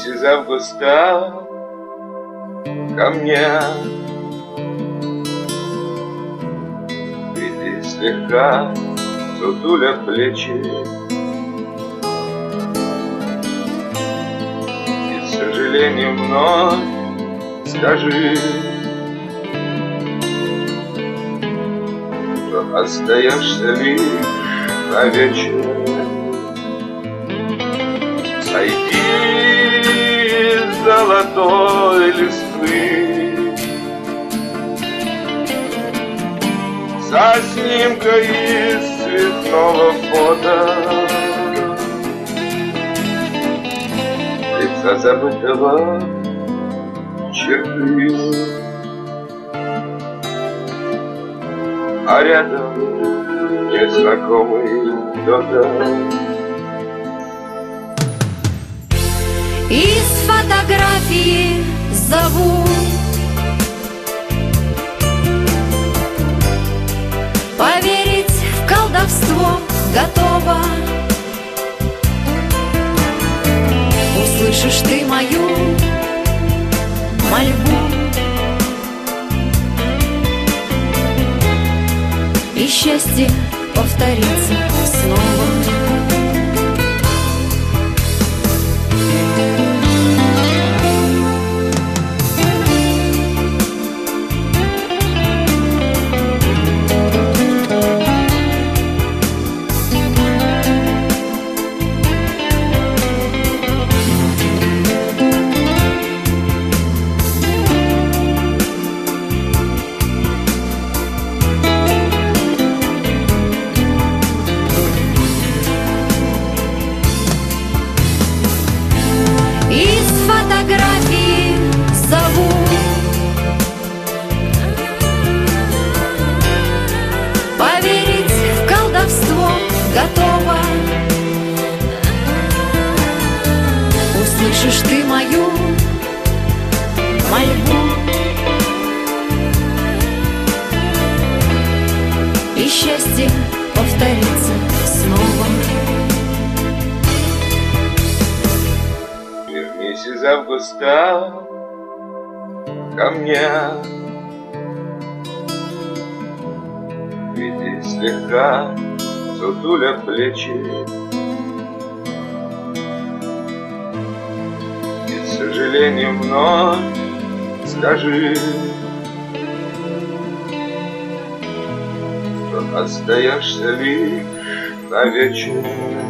Вернись из августа ко мне, приди слегка, сутуля плечи, и с сожалением вновь скажи, что остаешься лишь на вечер. Сойди с золотой листвы со снимкой из цветного фото лица забытого черты, а рядом незнакомый кто-то. Из фотографии зову, поверить в колдовство готова. Услышишь ты мою мольбу, и счастье повторится снова. Готова. Услышишь ты мою мольбу, и счастье повторится снова. Вернись из августа ко мне, приди слегка, сутуля плечи, и с сожалением вновь скажи, что остаешься лишь на вечер.